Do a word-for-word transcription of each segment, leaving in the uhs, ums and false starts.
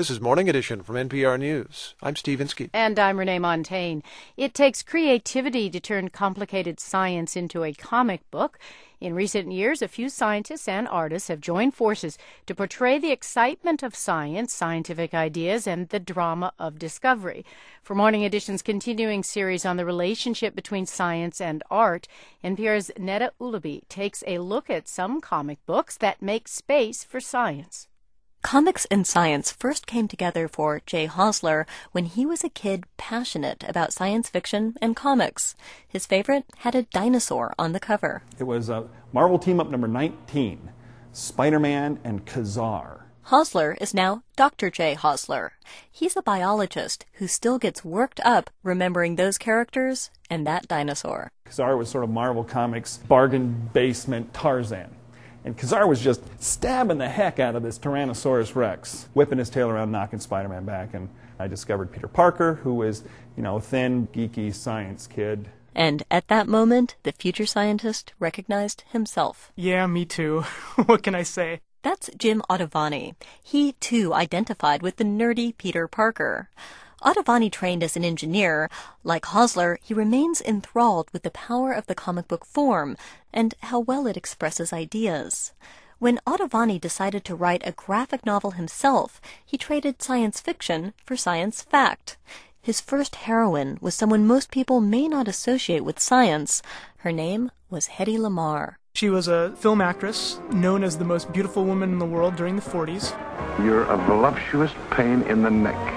This is Morning Edition from N P R News. I'm Steve Inskeep. And I'm Renee Montaigne. It takes creativity to turn complicated science into a comic book. In recent years, a few scientists and artists have joined forces to portray the excitement of science, scientific ideas, and the drama of discovery. For Morning Edition's continuing series on the relationship between science and art, N P R's Neda Ulaby takes a look at some comic books that make space for science. Comics and science first came together for Jay Hosler when he was a kid passionate about science fiction and comics. His favorite had a dinosaur on the cover. It was uh, Marvel Team-Up number nineteen, Spider-Man and Kazar. Hosler is now Doctor Jay Hosler. He's a biologist who still gets worked up remembering those characters and that dinosaur. Kazar was sort of Marvel Comics' bargain basement Tarzan. And Kazar was just stabbing the heck out of this Tyrannosaurus Rex, whipping his tail around, knocking Spider-Man back. And I discovered Peter Parker, who was, you know, a thin, geeky science kid. And at that moment, the future scientist recognized himself. Yeah, me too. What can I say? That's Jim Ottavani. He, too, identified with the nerdy Peter Parker. Ottavani trained as an engineer. Like Hosler, he remains enthralled with the power of the comic book form and how well it expresses ideas. When Ottavani decided to write a graphic novel himself, he traded science fiction for science fact. His first heroine was someone most people may not associate with science. Her name was Hedy Lamarr. She was a film actress known as the most beautiful woman in the world during the forties. You're a voluptuous pain in the neck.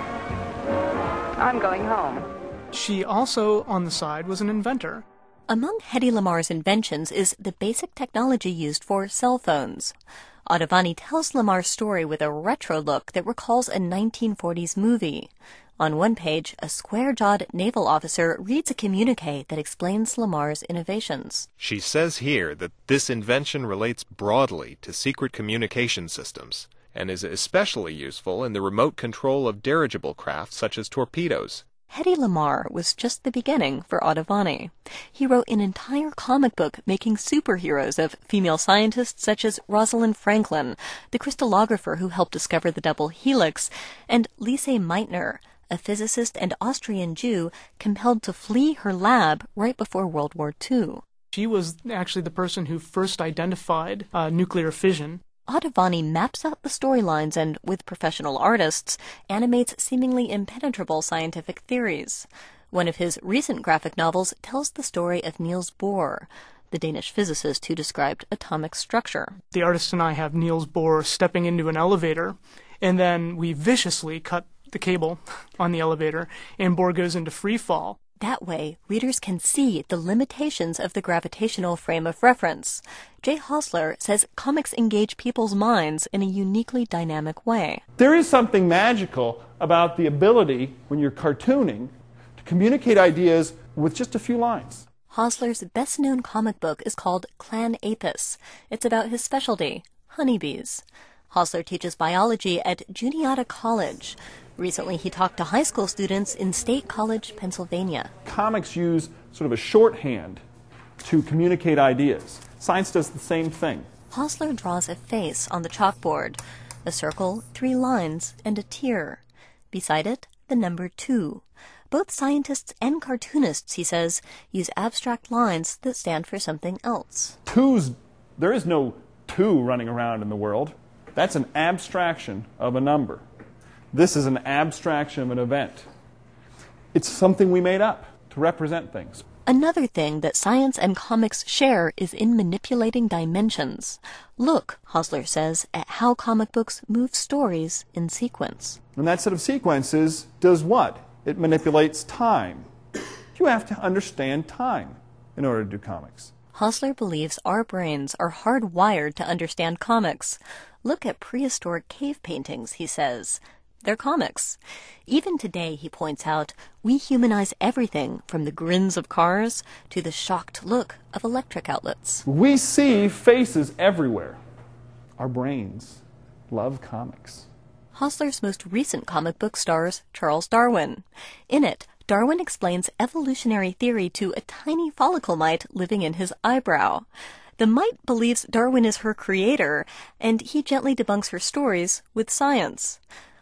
I'm going home. She also, on the side, was an inventor. Among Hedy Lamarr's inventions is the basic technology used for cell phones. Ottavani tells Lamarr's story with a retro look that recalls a nineteen forties movie. On one page, a square-jawed naval officer reads a communique that explains Lamarr's innovations. She says here that this invention relates broadly to secret communication systems and is especially useful in the remote control of dirigible craft such as torpedoes. Hedy Lamarr was just the beginning for Ottavani. He wrote an entire comic book making superheroes of female scientists such as Rosalind Franklin, the crystallographer who helped discover the double helix, and Lise Meitner, a physicist and Austrian Jew compelled to flee her lab right before World War Two. She was actually the person who first identified uh, nuclear fission. Ottavani maps out the storylines and, with professional artists, animates seemingly impenetrable scientific theories. One of his recent graphic novels tells the story of Niels Bohr, the Danish physicist who described atomic structure. The artist and I have Niels Bohr stepping into an elevator, and then we viciously cut the cable on the elevator, and Bohr goes into free fall. That way, readers can see the limitations of the gravitational frame of reference. Jay Hosler says comics engage people's minds in a uniquely dynamic way. There is something magical about the ability, when you're cartooning, to communicate ideas with just a few lines. Hosler's best-known comic book is called Clan Apis. It's about his specialty, honeybees. Hosler teaches biology at Juniata College. Recently, he talked to high school students in State College, Pennsylvania. Comics use sort of a shorthand to communicate ideas. Science does the same thing. Hosler draws a face on the chalkboard, a circle, three lines, and a tear. Beside it, the number two. Both scientists and cartoonists, he says, use abstract lines that stand for something else. Twos, there is no two running around in the world. That's an abstraction of a number. This is an abstraction of an event. It's something we made up to represent things. Another thing that science and comics share is in manipulating dimensions. Look, Hosler says, at how comic books move stories in sequence. And that set of sequences does what? It manipulates time. You have to understand time in order to do comics. Hosler believes our brains are hardwired to understand comics. Look at prehistoric cave paintings, he says. They're comics. Even today, he points out, we humanize everything from the grins of cars to the shocked look of electric outlets. We see faces everywhere. Our brains love comics. Hosler's most recent comic book stars Charles Darwin. In it, Darwin explains evolutionary theory to a tiny follicle mite living in his eyebrow. The mite believes Darwin is her creator, and he gently debunks her stories with science.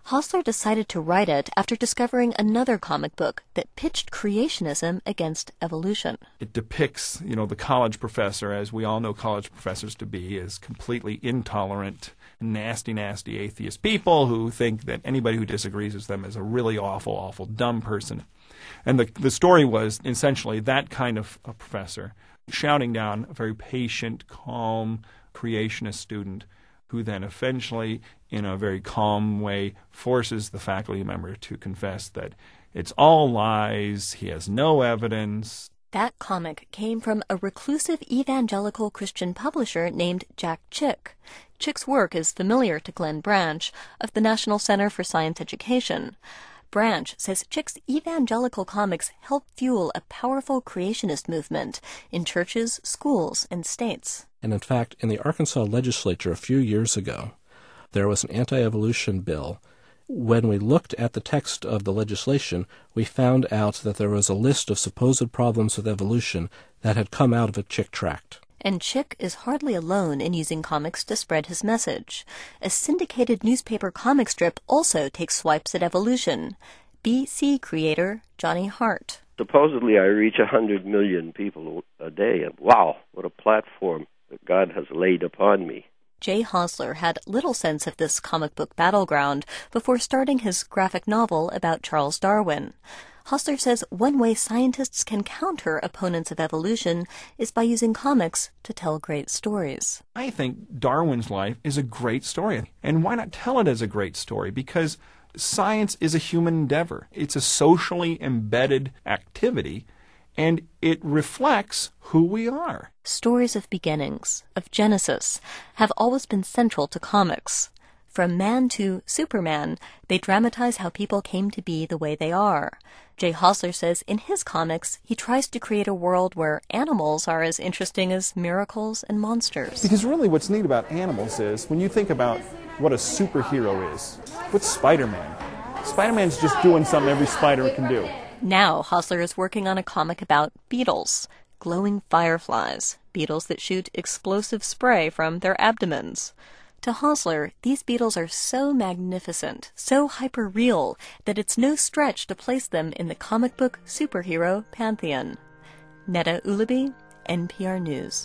Hosler decided to write it after discovering another comic book that pitched creationism against evolution. It depicts, you know, the college professor, as we all know college professors to be, as completely intolerant, nasty, nasty atheist people who think that anybody who disagrees with them is a really awful, awful, dumb person. And the the story was essentially that kind of a professor shouting down a very patient, calm, creationist student who then eventually, in a very calm way, forces the faculty member to confess that it's all lies, he has no evidence. That comic came from a reclusive evangelical Christian publisher named Jack Chick. Chick's work is familiar to Glenn Branch of the National Center for Science Education. Branch says Chick's evangelical comics help fuel a powerful creationist movement in churches, schools, and states. And in fact, in the Arkansas legislature a few years ago, there was an anti-evolution bill. When we looked at the text of the legislation, we found out that there was a list of supposed problems with evolution that had come out of a Chick tract. And Chick is hardly alone in using comics to spread his message. A syndicated newspaper comic strip also takes swipes at evolution. B C creator Johnny Hart. Supposedly I reach one hundred million people a day, and wow, what a platform that God has laid upon me. Jay Hosler had little sense of this comic book battleground before starting his graphic novel about Charles Darwin. Hosler says one way scientists can counter opponents of evolution is by using comics to tell great stories. I think Darwin's life is a great story. And why not tell it as a great story? Because science is a human endeavor. It's a socially embedded activity, and it reflects who we are. Stories of beginnings, of Genesis, have always been central to comics. From man to Superman, they dramatize how people came to be the way they are. Jay Hosler says in his comics, he tries to create a world where animals are as interesting as miracles and monsters. Because really what's neat about animals is, when you think about what a superhero is, what's Spider-Man? Spider-Man's just doing something every spider can do. Now Hosler is working on a comic about beetles, glowing fireflies, beetles that shoot explosive spray from their abdomens. To Hosler, these beetles are so magnificent, so hyper-real, that it's no stretch to place them in the comic book superhero pantheon. Netta Ulaby, N P R News.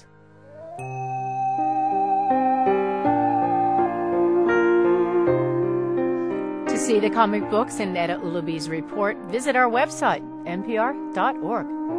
To see the comic books in Netta Ulaby's report, visit our website, N P R dot org.